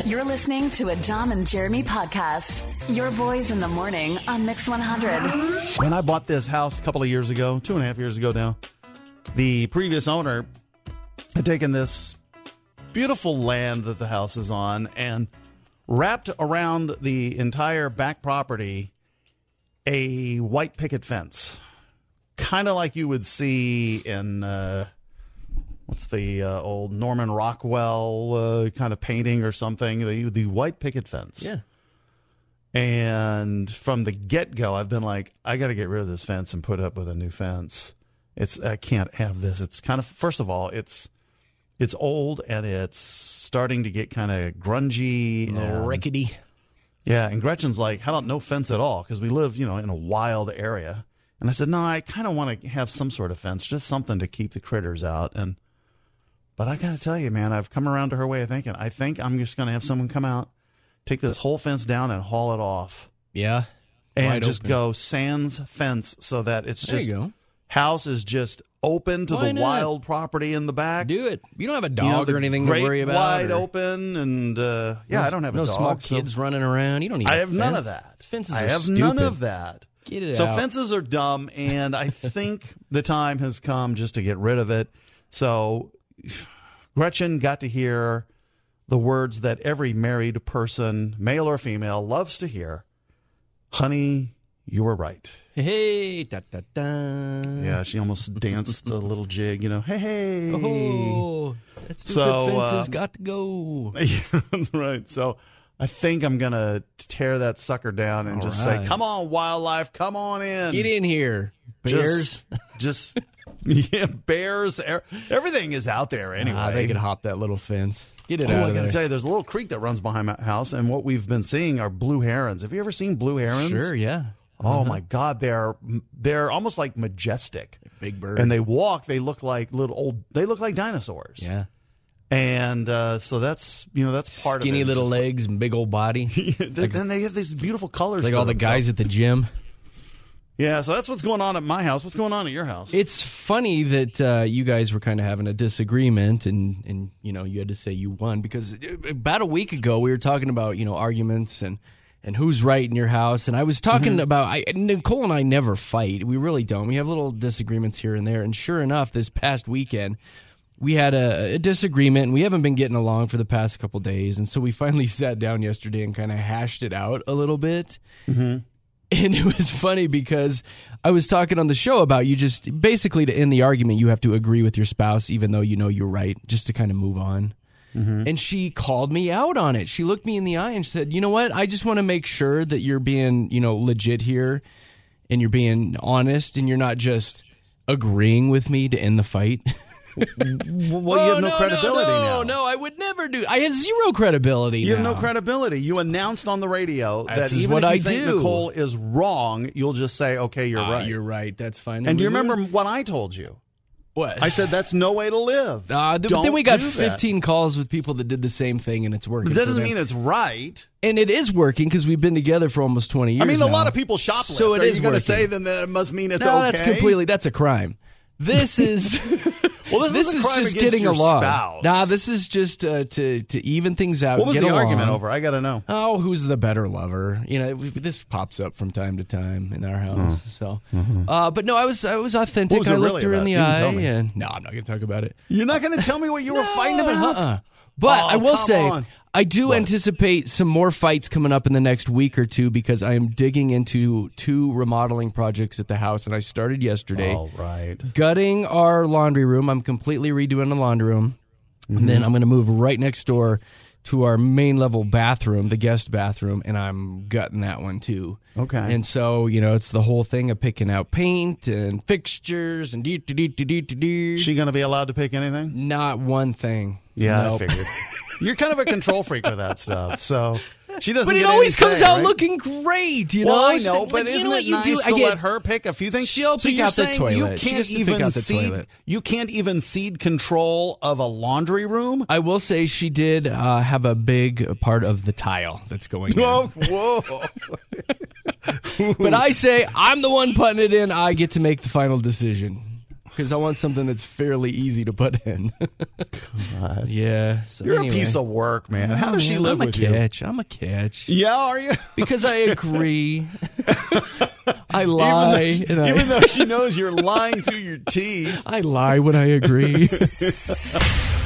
You're listening to a Dom and Jeremy podcast. Your boys in the morning on Mix 100. When I bought this house a couple of years ago, 2.5 years ago now, the previous owner had taken this beautiful land that the house is on and wrapped around the entire back property a white picket fence. Kind of like you would see in, what's the old Norman Rockwell kind of painting or something, the white picket fence. Yeah. And from the get-go, I've been like, I got to get rid of this fence and put up with a new fence. I can't have this. It's kind of, first of all, it's old and it's starting to get kind of grungy. And rickety. Yeah, and Gretchen's like, how about no fence at all? Because we live, in a wild area. And I said, no, I kind of want to have some sort of fence, just something to keep the critters out. But I got to tell you, man, I've come around to her way of thinking. I think I'm just going to have someone come out, take this whole fence down and haul it off. Yeah. And just go sans fence so that it's There just, you go. house is just open to Why the not? wild property in the back. Do it. You don't have a dog the or anything to great worry about. wide or- open, and I don't have a no dog. small so kids running around. You don't need I a have none fence. of that. Fences I are have stupid. none of that. Get it So out. fences are dumb, and I think the time has come just to get rid of it. So Gretchen got to hear the words that every married person, male or female, loves to hear. Honey, you were right. Hey, da da da. Yeah, she almost danced a little jig, hey. Oh, that stupid So, fence has got to go. Yeah, that's right. So I think I'm going to tear that sucker down and All just right. say, come on, wildlife, come on in. Get in here, bears. Just yeah, bears. Everything is out there anyway. They could hop that little fence. Get it Oh, out I of got to there. tell you, there's a little creek that runs behind my house, and what we've been seeing are blue herons. Have you ever seen blue herons? Sure, yeah. Oh, my God. They're almost like majestic. Big bird. And they walk. They look like they look like dinosaurs. Yeah. And so that's part of it. Skinny It's little just like- legs and big old body. Then they have these beautiful colors. Like to all the them. guys at the gym. Yeah, so that's what's going on at my house. What's going on at your house? It's funny that you guys were kind of having a disagreement, and you had to say you won, because about a week ago we were talking about arguments and who's right in your house, and I was talking about Nicole and I never fight. We really don't. We have little disagreements here and there, and sure enough, this past weekend we had a disagreement, and we haven't been getting along for the past couple days, and so we finally sat down yesterday and kind of hashed it out a little bit. Mm-hmm. And it was funny because I was talking on the show about you just basically to end the argument, you have to agree with your spouse, even though you know you're right, just to kind of move on. Mm-hmm. And she called me out on it. She looked me in the eye and said, you know what? I just want to make sure that you're being, legit here and you're being honest and you're not just agreeing with me to end the fight. Well, you have no credibility now. No, I would never do. I have zero credibility You have now. no credibility. You announced on the radio that This is even what if you I think do. Nicole is wrong, you'll just say, okay, you're right. You're right. That's fine. And do you we were- remember what I told you? What? I said that's no way to live. But Don't then we got do that. 15 calls with people that did the same thing, and it's working. But that for doesn't them. mean it's right. And it is working because we've been together for almost 20 years I mean, a now. lot of people shoplift. So it Are is you going to working. say then that it must mean it's No, okay? that's a crime. This is Well, this this is a is crime just against getting your along. spouse. Nah, this is just to even things out. What was get the along. argument over? I got to know. Oh, who's the better lover? This pops up from time to time in our house. So, but no, I was authentic. What was it I looked really her in about? the You didn't tell eye, me. and no, I'm not going to talk about it. You're not going to tell me what you were fighting about? But Oh, I will come say, on. I do anticipate some more fights coming up in the next week or two because I am digging into 2 remodeling projects at the house, and I started yesterday. All right. Gutting our laundry room. I'm completely redoing the laundry room. And then I'm going to move right next door to our main level bathroom, the guest bathroom, and I'm gutting that one too. Okay. And so, it's the whole thing of picking out paint and fixtures and She going to be allowed to pick anything? not one thing. Yeah, Nope. I figured. You're kind of a control freak with that stuff, so she doesn't. But it get always any comes say, out right? looking great, Well, I know, but you isn't know what it you nice do? to let her pick a few things? She'll so pick you're out the saying toilet. you She can't gets to pick even out the cede. toilet. You can't even cede control of a laundry room. I will say she did have a big part of the tile that's going in. Whoa! But I say I'm the one putting it in. I get to make the final decision. because I want something that's fairly easy to put in. God. Yeah. So You're anyway. a piece of work, man. How does she live with you? I'm a catch. Yeah, are you? Because I agree. I lie. Even though she knows you're lying through your teeth. I lie when I agree.